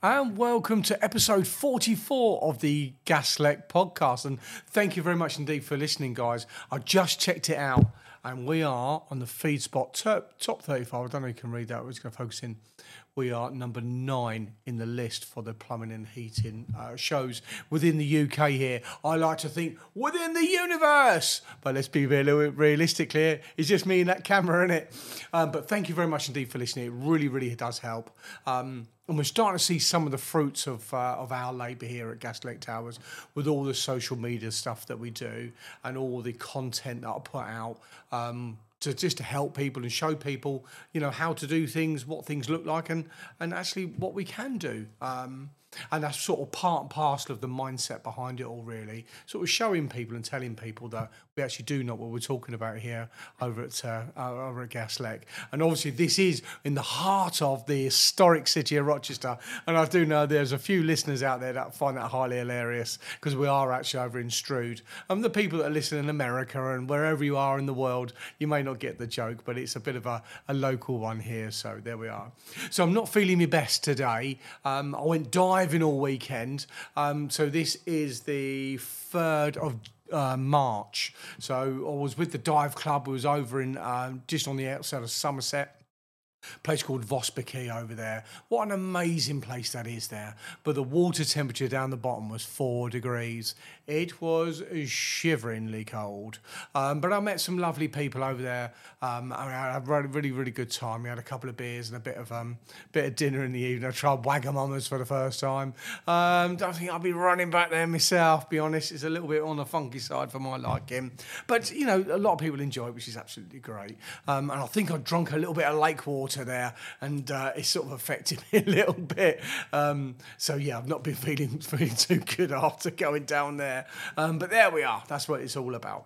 And welcome to episode 44 of the Gaslight podcast. And thank you very much indeed for listening, guys. I just checked it out, and we are on the FeedSpot top 35. I don't know if you can read that. We're just going to focus in. We are number 9 in the list for the plumbing and heating shows within the UK here. I like to think within the universe. But let's be a little bit realistic here. It's just me and that camera, isn't it? But thank you very much indeed for listening. It really, really does help. And we're starting to see some of the fruits of our labour here at Gaslight Towers with all the social media stuff that we do and all the content that I put out to help people and show people, how to do things, what things look like, and actually what we can do. And that's sort of part and parcel of the mindset behind it all, really. Sort of showing people and telling people that we actually do know what we're talking about here over at Gaslight. And obviously this is in the heart of the historic city of Rochester. And I do know there's a few listeners out there that find that highly hilarious because we are actually over in Strood. And the people that are listening in America and wherever you are in the world, you may not get the joke, but it's a bit of a local one here. So there we are. So I'm not feeling my best today. I went diving all weekend. So this is the 3rd of March. So I was with the dive club. We was over in just on the outside of Somerset. Place called Vospaki over there. What an amazing place that is there. But the water temperature down the bottom was 4 degrees. It was shiveringly cold. But I met some lovely people over there. I had a really, really good time. We had a couple of beers and a bit of dinner in the evening. I tried Wagamama's for the first time. Don't think I'll be running back there myself, be honest. It's a little bit on the funky side for my liking. But, a lot of people enjoy it, which is absolutely great. And I think I drunk a little bit of lake water there, and it sort of affected me a little bit. So yeah, I've not been feeling too good after going down there. But there we are. That's what it's all about.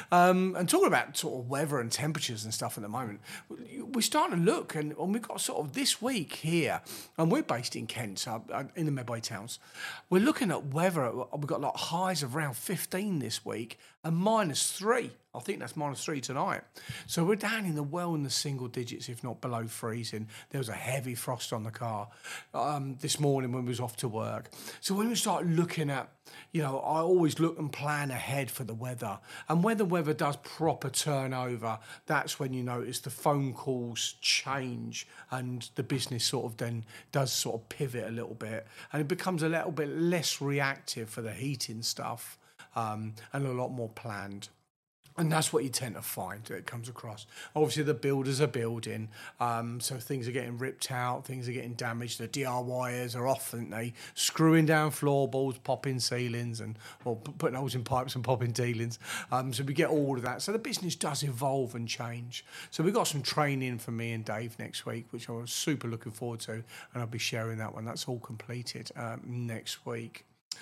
And talking about sort of weather and temperatures and stuff at the moment, we're starting to look, and we've got sort of this week here, and we're based in Kent, so in the Medway Towns. We're looking at weather. We've got like highs of around 15 this week and -3. I think that's -3 tonight. So we're down in the single digits, if not below freezing. There was a heavy frost on the car this morning when we was off to work. So when we start looking at, I always look and plan ahead for the weather. And when the weather does proper turnover, that's when you notice the phone calls change and the business sort of then does sort of pivot a little bit. And it becomes a little bit less reactive for the heating stuff and a lot more planned. And that's what you tend to find that it comes across. Obviously, the builders are building, so things are getting ripped out, things are getting damaged. The DIYers are off, aren't they? Screwing down floorboards, popping ceilings, putting holes in pipes and popping ceilings. So we get all of that. So the business does evolve and change. So we've got some training for me and Dave next week, which I was super looking forward to, and I'll be sharing that one. That's all completed next week.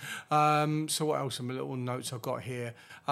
So what else? Some little notes I've got here.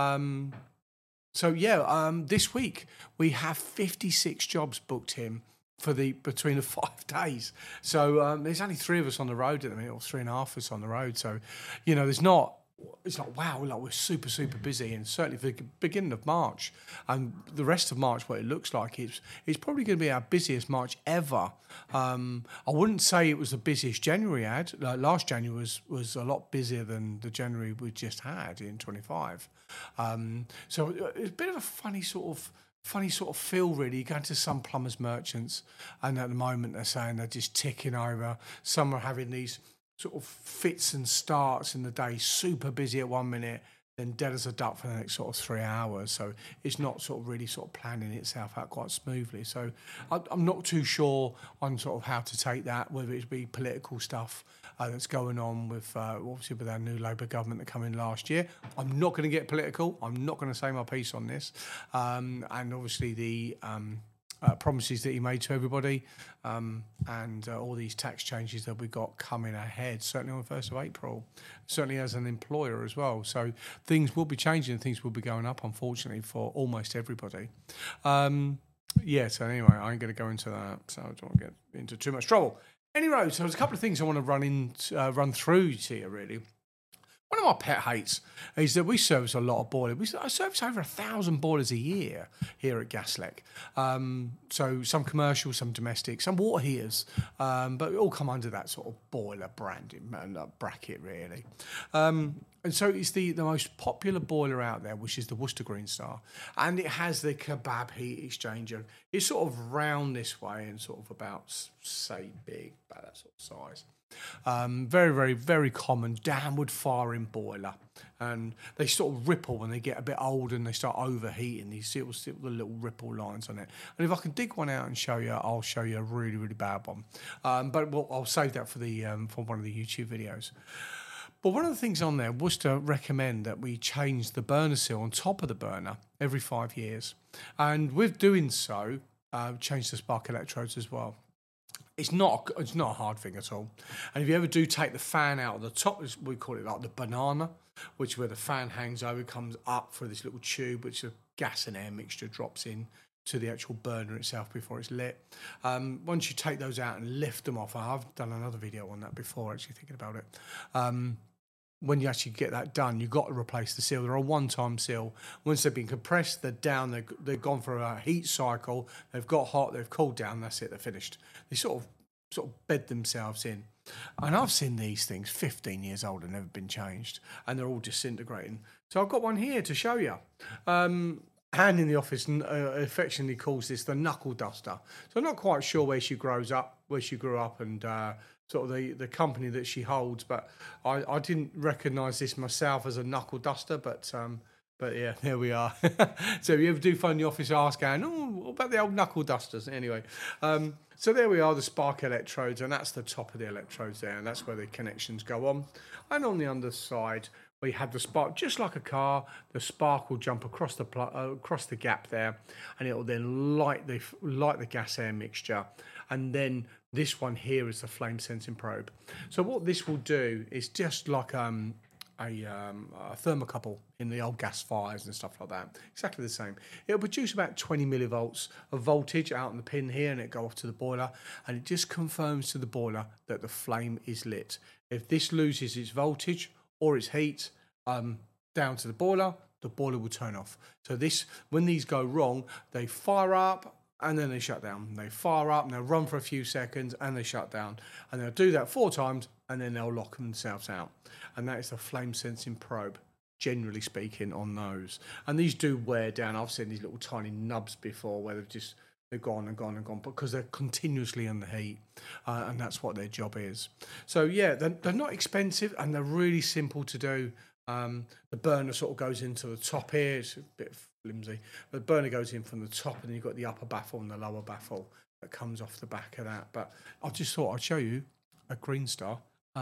This week we have 56 jobs booked in for between the 5 days. So there's only 3 of us on the road at the minute, or 3.5 of us on the road. So, it's like, wow, like we're super, super busy, and certainly for the beginning of March and the rest of March, what it looks like it's probably going to be our busiest March ever. I wouldn't say it was the busiest January had. Last January was a lot busier than the January we just had in 25. So it's a bit of a funny sort of feel, really. You go to some plumbers merchants, and at the moment they're saying they're just ticking over. Some are having these sort of fits and starts in the day, super busy at 1 minute, then dead as a duck for the next sort of 3 hours. So it's not sort of really sort of planning itself out quite smoothly. So I'm not too sure on sort of how to take that, whether it be political stuff that's going on with obviously with our new Labour government that came in last year. I'm not going to get political. I'm not going to say my piece on this. And obviously the promises that he made to everybody, and all these tax changes that we've got coming ahead, certainly on the 1st of April, certainly as an employer as well. So things will be changing, things will be going up, unfortunately, for almost everybody. So anyway, I ain't going to go into that, so I don't want to get into too much trouble. Anyway, so there's a couple of things I want to run through to you, really. One of my pet hates is that we service a lot of boilers. I service over 1,000 boilers a year here at Gaslec. So some commercial, some domestic, some water heaters, but it all come under that sort of boiler branding bracket, really. And so it's the most popular boiler out there, which is the Worcester Green Star. And it has the kebab heat exchanger. It's sort of round this way and sort of about, say, big, about that sort of size. Very, very, very common downward firing boiler. And they sort of ripple when they get a bit older and they start overheating. You see the little ripple lines on it. And if I can dig one out and show you, I'll show you a really, really bad one. But I'll save that for one of the YouTube videos. But one of the things on there, Worcester recommend that we change the burner seal on top of the burner every 5 years. And with doing so, change the spark electrodes as well. It's not a hard thing at all. And if you ever do take the fan out of the top, we call it like the banana, which where the fan hangs over, comes up through this little tube, which a gas and air mixture drops in to the actual burner itself before it's lit. Once you take those out and lift them off, I've done another video on that before, actually thinking about it. When you actually get that done, you've got to replace the seal. They're a one-time seal. Once they've been compressed, they're down, they've gone for a heat cycle, they've got hot, they've cooled down, that's it, they're finished. They sort of bed themselves in. And I've seen these things 15 years old and never been changed, and they're all disintegrating. So I've got one here to show you. Anne in the office affectionately calls this the knuckle duster. So I'm not quite sure where she grew up, and sort of the company that she holds, but I didn't recognise this myself as a knuckle duster, but yeah, there we are. So if you ever do find the office, ask Anne, what about the old knuckle dusters? Anyway, so there we are, the spark electrodes, and that's the top of the electrodes there, and that's where the connections go on. And on the underside, we have the spark, just like a car, the spark will jump across the gap there, and it will then light the gas air mixture, and then this one here is the flame sensing probe. So what this will do is just like a thermocouple in the old gas fires and stuff like that. Exactly the same. It'll produce about 20 millivolts of voltage out on the pin here, and it go off to the boiler, and it just confirms to the boiler that the flame is lit. If this loses its voltage or its heat down to the boiler will turn off. So when these go wrong, they fire up and then they shut down. They fire up and they'll run for a few seconds and they shut down. And they'll do that 4 times and then they'll lock themselves out. And that is the flame sensing probe, generally speaking, on those. And these do wear down. I've seen these little tiny nubs before where they've gone and gone and gone because they're continuously in the heat, and that's what their job is. So yeah, they're not expensive and they're really simple to do. The burner sort of goes into the top here. It's a bit flimsy. The burner goes in from the top, and then you've got the upper baffle and the lower baffle that comes off the back of that. But I just thought I'd show you a Green Star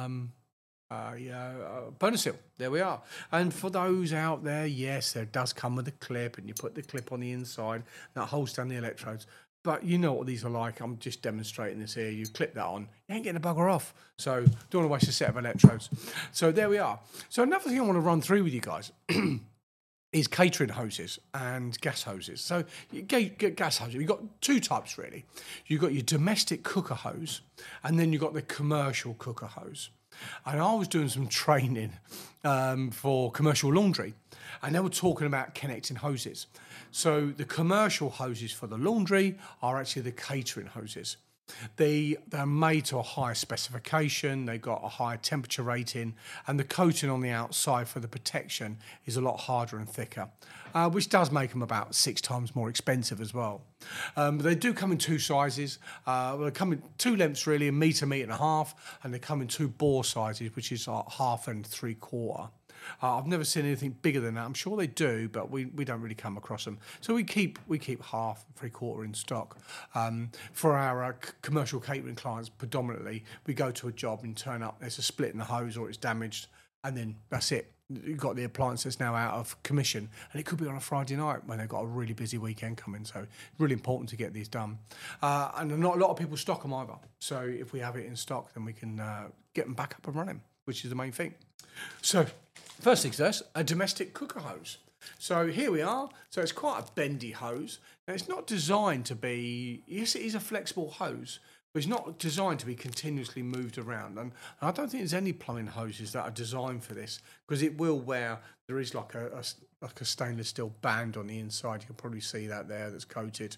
burner seal. There we are. And for those out there, yes, there does come with a clip, and you put the clip on the inside that holds down the electrodes. But you know what these are like. I'm just demonstrating this here. You clip that on, you ain't getting a bugger off. So don't want to waste a set of electrodes. So there we are. So another thing I want to run through with you guys is catering hoses and gas hoses. So you get gas hoses. You've got 2 types really. You've got your domestic cooker hose, and then you've got the commercial cooker hose. And I was doing some training for commercial laundry, and they were talking about connecting hoses. So the commercial hoses for the laundry are actually the catering hoses. They're made to a higher specification, they've got a higher temperature rating, and the coating on the outside for the protection is a lot harder and thicker, which does make them about 6 times more expensive as well. But they do come in 2 sizes. They come in 2 lengths really, a metre and a half, and they come in 2 bore sizes, which is like 1/2 and 3/4. I've never seen anything bigger than that. I'm sure they do, but we don't really come across them. So we keep 1/2 and 3/4 in stock. For our commercial catering clients, predominantly, we go to a job and turn up. There's a split in the hose or it's damaged, and then that's it. You've got the appliance that's now out of commission, and it could be on a Friday night when they've got a really busy weekend coming. So it's really important to get these done. And not a lot of people stock them either. So if we have it in stock, then we can get them back up and running, which is the main thing. So first things first, a domestic cooker hose. So here we are. So it's quite a bendy hose. Now it's not designed to be, yes, it is a flexible hose, but it's not designed to be continuously moved around. And I don't think there's any plumbing hoses that are designed for this, because it will wear. There is like a stainless steel band on the inside. You can probably see that there, that's coated,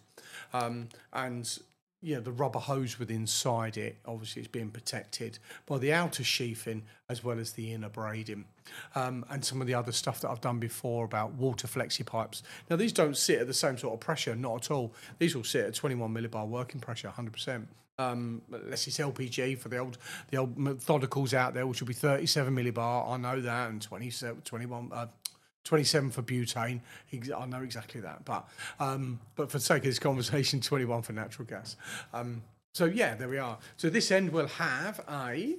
and the rubber hose with inside it, obviously it's being protected by the outer sheathing as well as the inner braiding, and some of the other stuff that I've done before about water flexi pipes. Now these don't sit at the same sort of pressure, not at all. These will sit at 21 millibar working pressure, 100%. Unless it's LPG for the old methodicals out there, which will be 37 millibar. I know that, and 27 for butane. I know exactly that, but for the sake of this conversation, 21 for natural gas. So yeah, there we are. So this end will have a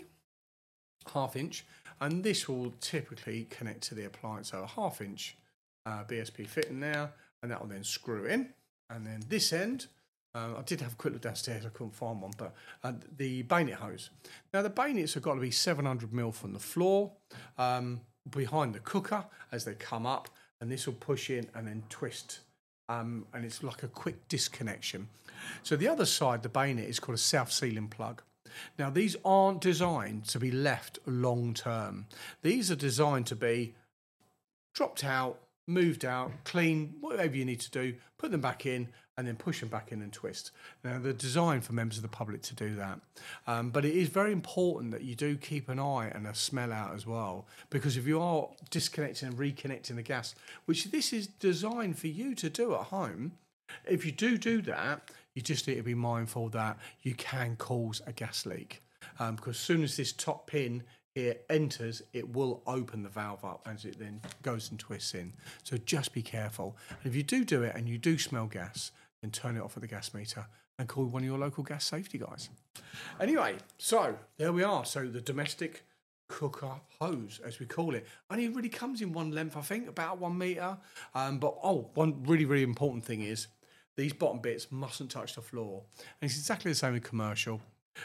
1/2 inch, and this will typically connect to the appliance. So a 1/2 inch BSP fitting there, and that will then screw in. And then this end, I did have a quick look downstairs, I couldn't find one, but the bayonet hose. Now the bayonets have got to be 700mm from the floor, behind the cooker as they come up, and this will push in and then twist, and it's like a quick disconnection. So the other side, the bayonet, is called a self-sealing plug. Now these aren't designed to be left long term. These are designed to be dropped out, moved out, clean, whatever you need to do, put them back in, and then push them back in and twist. Now, they're designed for members of the public to do that. But it is very important that you do keep an eye and a smell out as well, because if you are disconnecting and reconnecting the gas, which this is designed for you to do at home, if you do that, you just need to be mindful that you can cause a gas leak. Because as soon as this top pin here enters, it will open the valve up as it then goes and twists in. So just be careful. And if you do it and you do smell gas, then turn it off at the gas meter and call one of your local gas safety guys. Anyway, so there we are. So the domestic cooker hose, as we call it, only really comes in one length, I think, about 1 meter. One really, really important thing is these bottom bits mustn't touch the floor. And it's exactly the same with commercial.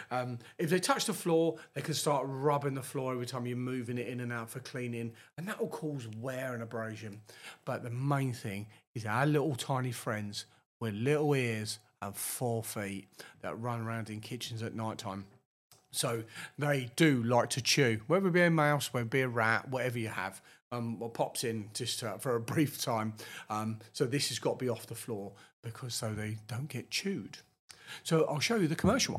If they touch the floor, they can start rubbing the floor every time you're moving it in and out for cleaning, and that will cause wear and abrasion. But the main thing is our little tiny friends with little ears and 4 feet that run around in kitchens at night time. So they do like to chew, whether it be a mouse, whether it be a rat, whatever you have, or pops in just for a brief time. So this has got to be off the floor, because so they don't get chewed. So I'll show you the commercial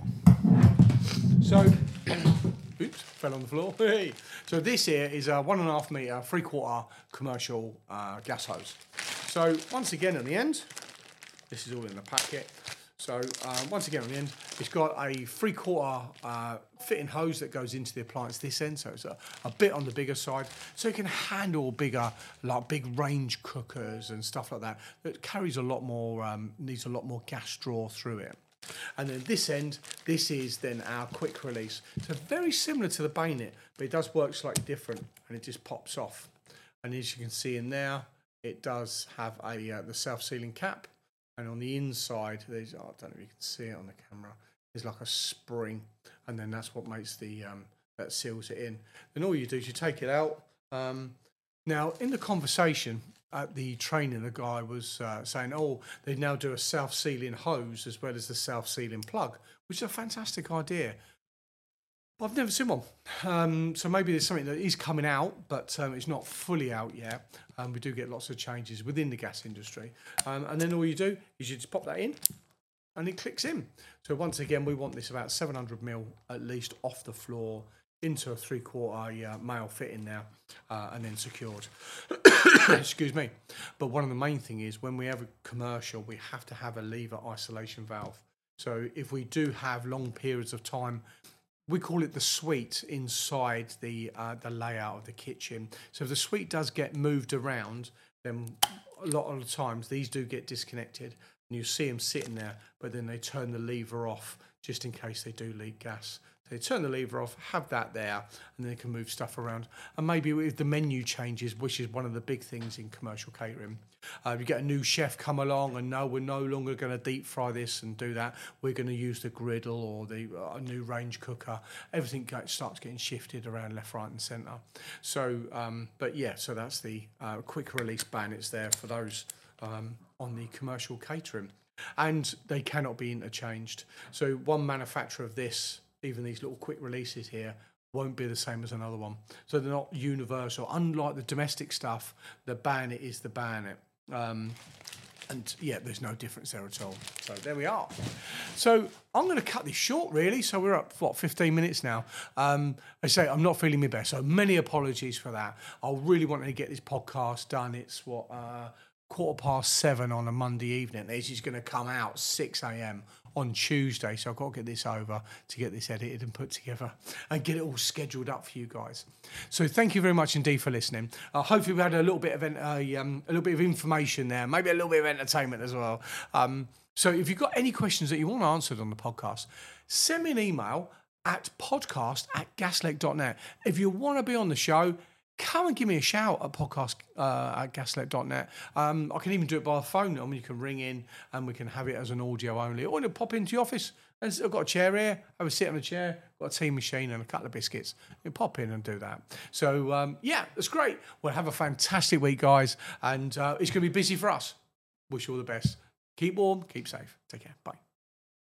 one. So, oops, fell on the floor. Hey. So this here is a 1.5 meter, 3/4 commercial gas hose. So once again at the end, this is all in the packet. So once again on the end, it's got a 3/4 fitting hose that goes into the appliance this end. So it's a bit on the bigger side. So it can handle bigger, like big range cookers and stuff like that. That carries a lot more, needs a lot more gas draw through it. And then this end, this is then our quick release. So very similar to the bayonet, but it does work slightly different, and it just pops off. And as you can see in there, it does have the self-sealing cap. And on the inside, there's, I don't know if you can see it on the camera, there's like a spring, and then that's what makes the that seals it in. Then all you do is you take it out. Now, in the conversation at the training, the guy was saying, they now do a self-sealing hose as well as the self-sealing plug, which is a fantastic idea. But I've never seen one. So maybe there's something that is coming out, but it's not fully out yet. We do get lots of changes within the gas industry. And then all you do is you just pop that in, and it clicks in. So once again, we want this about 700mm at least off the floor into a 3/4 male fitting now, and then secured. Excuse me. But one of the main thing is when we have a commercial, we have to have a lever isolation valve. So if we do have long periods of time, we call it the suite inside the layout of the kitchen. So if the suite does get moved around, then a lot of the times these do get disconnected, and you see them sitting there, but then they turn the lever off just in case they do leak gas. They turn the lever off, have that there, and then they can move stuff around. And maybe if the menu changes, which is one of the big things in commercial catering, you get a new chef come along and no, we're no longer going to deep fry this and do that. We're going to use the griddle or a new range cooker. Everything starts getting shifted around left, right, and centre. So, so that's the quick release bayonets there for those on the commercial catering. and they cannot be interchanged. So one manufacturer of this, even these little quick releases here, won't be the same as another one. So they're not universal. Unlike the domestic stuff, the Bayonet is the Bayonet. And yeah, there's no difference there at all. So there we are. So I'm going to cut this short, really. So we're up, 15 minutes now. I say I'm not feeling my best, so many apologies for that. I really wanted to get this podcast done. It's 7:15 on a Monday evening. This is going to come out 6 a.m. on Tuesday, so I've got to get this over to get this edited and put together and get it all scheduled up for you guys. So thank you very much indeed for listening. Hopefully we had a little bit of information there, maybe a little bit of entertainment as well. So if you've got any questions that you want answered on the podcast, send me an email at podcast@gaslec.net. If you want to be on the show, come and give me a shout at podcast@gaslec.net. I can even do it by the phone. I mean, you can ring in and we can have it as an audio only. Or you pop into the office. I've got a chair here. Have a sit on a chair. Got a tea machine and a couple of biscuits. You pop in and do that. So, yeah, that's great. Well, have a fantastic week, guys. And it's going to be busy for us. Wish you all the best. Keep warm. Keep safe. Take care. Bye.